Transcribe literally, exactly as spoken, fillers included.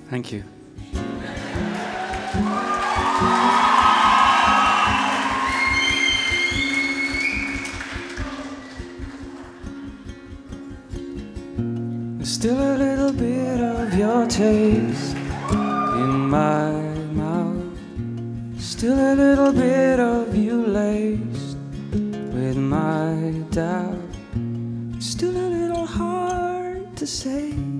Thank you. There's still a little bit of your taste in my mouth. Still a little bit of you laced with my doubt. Still a little hard to say.